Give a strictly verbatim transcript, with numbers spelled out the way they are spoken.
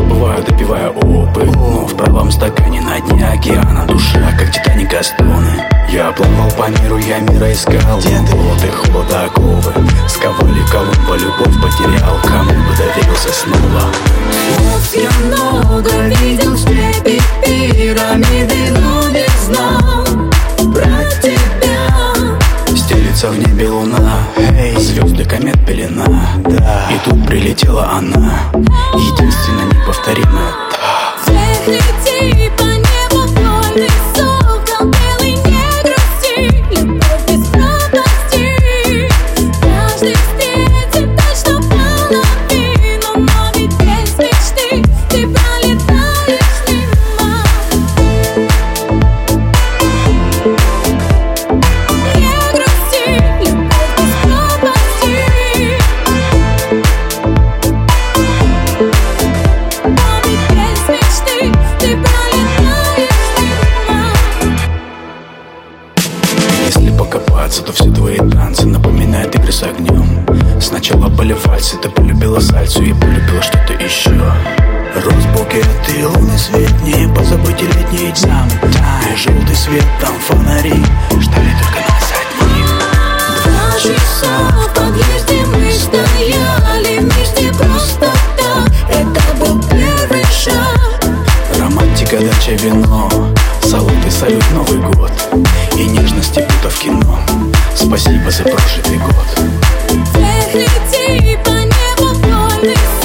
забываю, допивая опыт. Но в правом стакане на дне океана душа, как Титаника, стоны. Я плавал по миру, я мира искал. Голод и холод оковы сковали Колумба, любовь потерял. Кому бы доверился снова? Слов я много видел, штрепи пирамиды, но не знал про тебя. Стелится в небе луна, эй, звезды, комет, пелена, да. И тут прилетела она, единственная неповторимая, да. Лети по небу, вольный сокол белый, не грусти, любовь без пропасти. Каждый встретит так, что половину, но ведь без мечты ты пролетаешь мимо. Не грусти, любовь без пропасти. Но ведь без мечты ты пролетаешь мимо. Если покопаться, то все твои танцы напоминают игры с огнем. Сначала были вальсы, ты полюбила сальсу и полюбила что-то еще. Роз букет и лунный свет, не позабыть и летние дни. И желтый свет, там фонари, ждали только нас одних. Два часа в подъезде мы стояли вместе просто так. Это был первый шаг. Романтика, дача, вино, салют и салют, Новый год. И нежности будто в кино. Спасибо за прожитый год. Лети по небу, вольный